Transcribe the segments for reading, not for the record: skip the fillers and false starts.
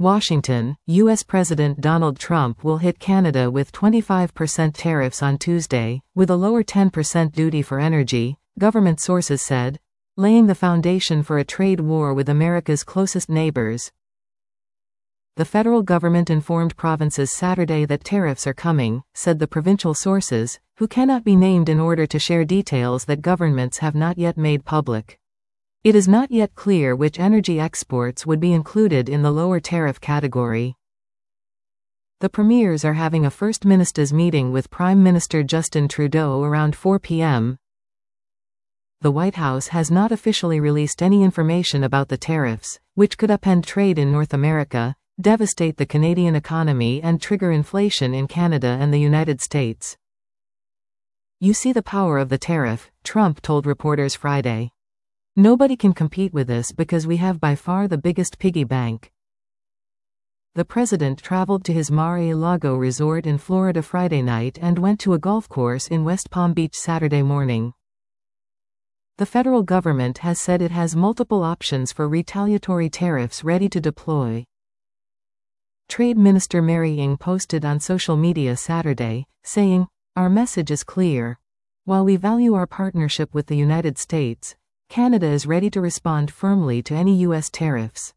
Washington, U.S. President Donald Trump will hit Canada with 25% tariffs on Tuesday, with a lower 10% duty for energy, government sources said, laying the foundation for a trade war with America's closest neighbors. The federal government informed provinces Saturday that tariffs are coming, said the provincial sources, who cannot be named in order to share details that governments have not yet made public. It is not yet clear which energy exports would be included in the lower tariff category. The premiers are having a First Ministers meeting with Prime Minister Justin Trudeau around 4 p.m. The White House has not officially released any information about the tariffs, which could upend trade in North America, devastate the Canadian economy and trigger inflation in Canada and the United States. "You see the power of the tariff," Trump told reporters Friday. "Nobody can compete with us because we have by far the biggest piggy bank." The president traveled to his Mar-a-Lago resort in Florida Friday night and went to a golf course in West Palm Beach Saturday morning. The federal government has said it has multiple options for retaliatory tariffs ready to deploy. Trade Minister Mary Ng posted on social media Saturday, saying, "Our message is clear. While we value our partnership with the United States, Canada is ready to respond firmly to any U.S. tariffs."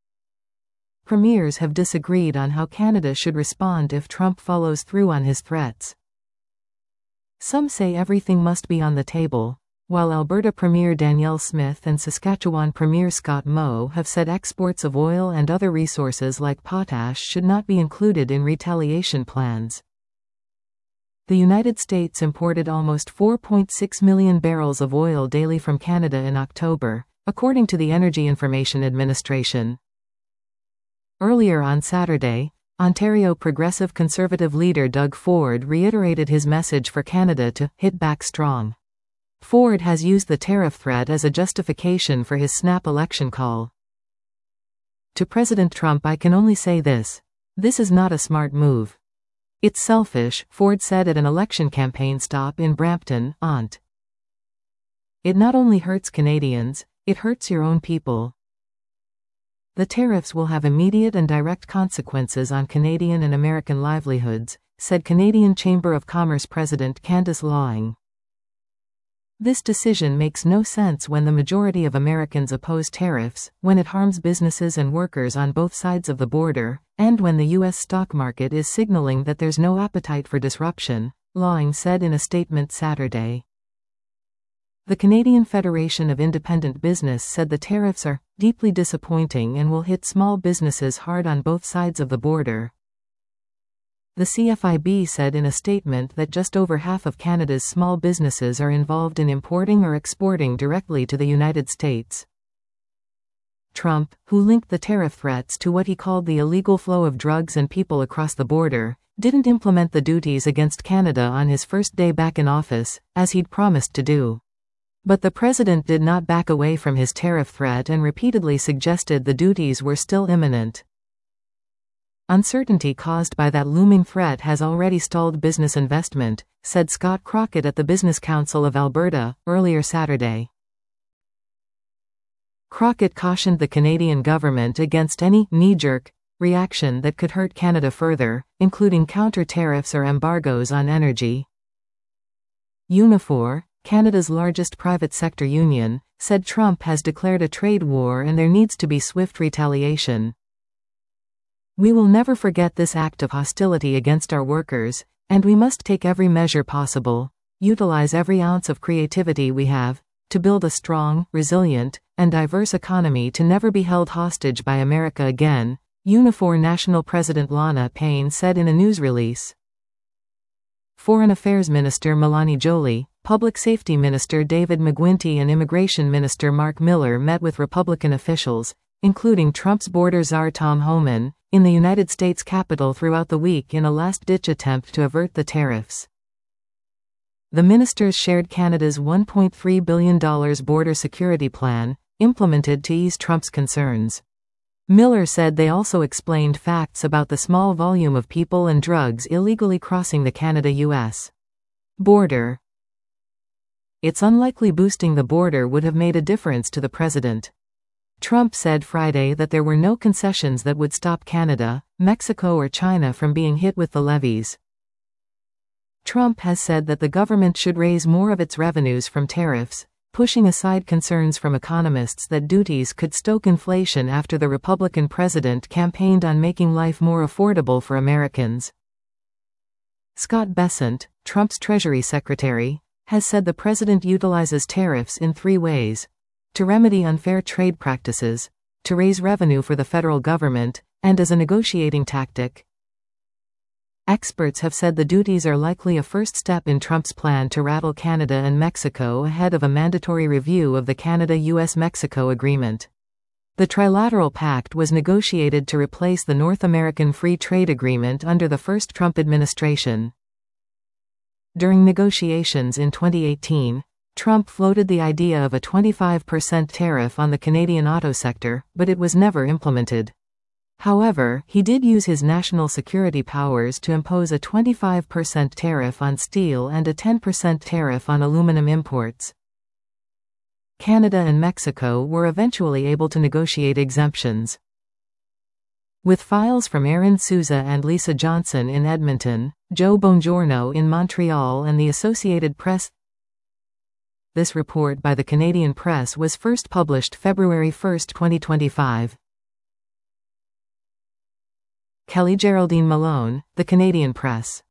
Premiers have disagreed on how Canada should respond if Trump follows through on his threats. Some say everything must be on the table, while Alberta Premier Danielle Smith and Saskatchewan Premier Scott Moe have said exports of oil and other resources like potash should not be included in retaliation plans. The United States imported almost 4.6 million barrels of oil daily from Canada in October, according to the Energy Information Administration. Earlier on Saturday, Ontario Progressive Conservative leader Doug Ford reiterated his message for Canada to hit back strong. Ford has used the tariff threat as a justification for his snap election call. To President Trump, "I can only say this. This is not a smart move. It's selfish," Ford said at an election campaign stop in Brampton, Ont. "It not only hurts Canadians, it hurts your own people." The tariffs will have immediate and direct consequences on Canadian and American livelihoods, said Canadian Chamber of Commerce President Candice Lawing. "This decision makes no sense when the majority of Americans oppose tariffs, when it harms businesses and workers on both sides of the border, and when the U.S. stock market is signaling that there's no appetite for disruption," Lawing said in a statement Saturday. The Canadian Federation of Independent Business said the tariffs are deeply disappointing and will hit small businesses hard on both sides of the border. The CFIB said in a statement that just over half of Canada's small businesses are involved in importing or exporting directly to the United States. Trump, who linked the tariff threats to what he called the illegal flow of drugs and people across the border, didn't implement the duties against Canada on his first day back in office, as he'd promised to do. But the president did not back away from his tariff threat and repeatedly suggested the duties were still imminent. "Uncertainty caused by that looming threat has already stalled business investment," said Scott Crockett at the Business Council of Alberta, earlier Saturday. Crockett cautioned the Canadian government against any knee-jerk reaction that could hurt Canada further, including counter-tariffs or embargoes on energy. Unifor, Canada's largest private sector union, said Trump has declared a trade war and there needs to be swift retaliation. "We will never forget this act of hostility against our workers, and we must take every measure possible, utilize every ounce of creativity we have, to build a strong, resilient, and diverse economy to never be held hostage by America again," Unifor National President Lana Payne said in a news release. Foreign Affairs Minister Melanie Joly, Public Safety Minister David McGuinty and Immigration Minister Mark Miller met with Republican officials, including Trump's border czar Tom Homan, in the United States Capitol throughout the week in a last-ditch attempt to avert the tariffs. The ministers shared Canada's $1.3 billion border security plan, implemented to ease Trump's concerns. Miller said they also explained facts about the small volume of people and drugs illegally crossing the Canada-US border. "It's unlikely boosting the border would have made a difference to the president. Trump said Friday that there were no concessions that would stop Canada, Mexico or China from being hit with the levies. Trump has said that the government should raise more of its revenues from tariffs, pushing aside concerns from economists that duties could stoke inflation after the Republican president campaigned on making life more affordable for Americans. Scott Bessent, Trump's Treasury Secretary, has said the president utilizes tariffs in 3 ways: to remedy unfair trade practices, to raise revenue for the federal government, and as a negotiating tactic. Experts have said the duties are likely a first step in Trump's plan to rattle Canada and Mexico ahead of a mandatory review of the Canada-US-Mexico agreement. The Trilateral Pact was negotiated to replace the North American Free Trade Agreement under the first Trump administration. During negotiations in 2018, Trump floated the idea of a 25% tariff on the Canadian auto sector, but it was never implemented. However, he did use his national security powers to impose a 25% tariff on steel and a 10% tariff on aluminum imports. Canada and Mexico were eventually able to negotiate exemptions. With files from Aaron Souza and Lisa Johnson in Edmonton, Joe Bongiorno in Montreal and the Associated Press. This report by the Canadian Press was first published February 1, 2025. Kelly Geraldine Malone, The Canadian Press.